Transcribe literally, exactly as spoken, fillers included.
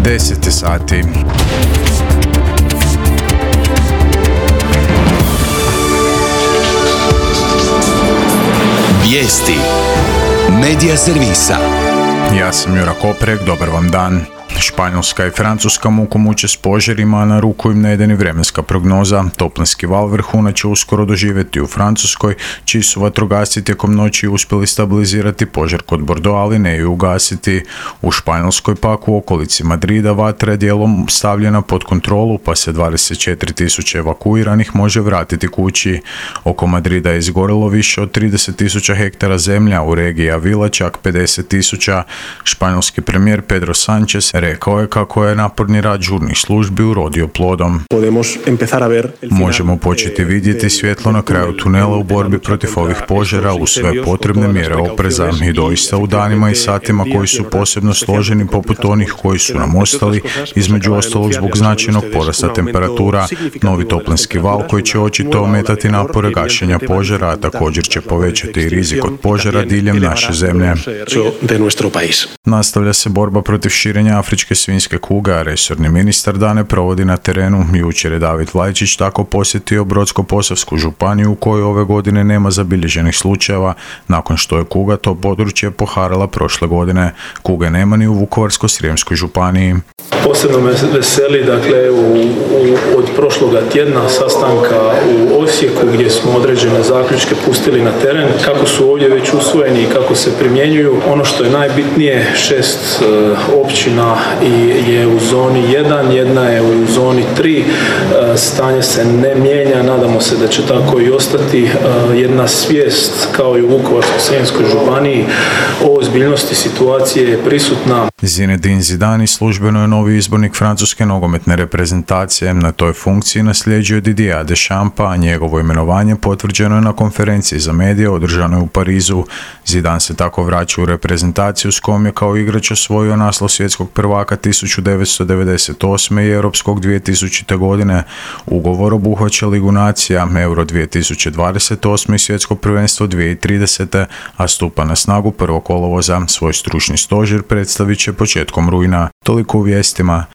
deset sati. Vijesti Medija servisa. Ja sam Jura Koprek, dobar vam dan. Španjolska i Francuska muku muče s požarima, a na ruku im ne ide ni vremenska prognoza. Toplinski val vrhunac će uskoro doživjeti u Francuskoj, čiji su vatrogasci tijekom noći uspjeli stabilizirati požar kod Bordeaux, ali ne i ugasiti. U Španjolskoj pak u okolici Madrida vatra je dijelom stavljena pod kontrolu, pa se dvadeset četiri tisuće evakuiranih može vratiti kući. Oko Madrida je izgorilo više od trideset tisuća hektara zemlja, u regiji Avila čak pedeset tisuća. Španjolski premijer Pedro Sánchez rekao je kako je naporni rad žurnih službi urodio plodom. Možemo početi vidjeti svjetlo na kraju tunela u borbi protiv ovih požara uz sve potrebne mjere opreza i doista u danima i satima koji su posebno složeni poput onih koji su nam ostali, između ostalog zbog značajnog porasta temperatura, novi toplinski val koji će očito ometati napore gašenja požara, a također će povećati i rizik od požara diljem naše zemlje. Nastavlja se borba protiv širenja afričke svinjske kuge, a resorni ministar dane provodi na terenu. Jučer je David Vlajčić tako posjetio Brodsko-posavsku županiju u kojoj ove godine nema zabilježenih slučajeva, nakon što je kuga to područje poharala prošle godine. Kuge nema ni u Vukovarsko-srijemskoj županiji. Posebno me veseli, dakle, u, u, od prošloga tjedna sastanka u Osijeku gdje smo određene zaključke pustili na teren, kako su ovdje već usvojeni i kako se primjenjuju. Ono što je najbitnije, šest e, općina i je u zoni jedan, jedna je u zoni tri. E, stanje se ne mijenja, nadamo se da će tako i ostati. E, jedna svijest, kao i u Vukovarsko-srijemskoj županiji, o ozbiljnosti situacije je prisutna. Zinedine Zidane službeno je novi izbornik francuske nogometne reprezentacije. Na toj funkciji nasljeđuje Didiera Deschampa, a njegovo imenovanje potvrđeno je na konferenciji za medije održanoj u Parizu. Zidane se tako vraća u reprezentaciju s kojom je kao igrač osvojio naslov svjetskog prvaka tisuću devetsto devedeset osme i europskog dvije tisućite. godine. Ugovor obuhvaća Ligu nacija, Euro dvije tisuće dvadeset osme i svjetsko prvenstvo dvije tisuće tridesete. a stupa na snagu prvog kolovoza. Svoj stručni stožer predstavit će početkom rujna. Toliko u vijestima.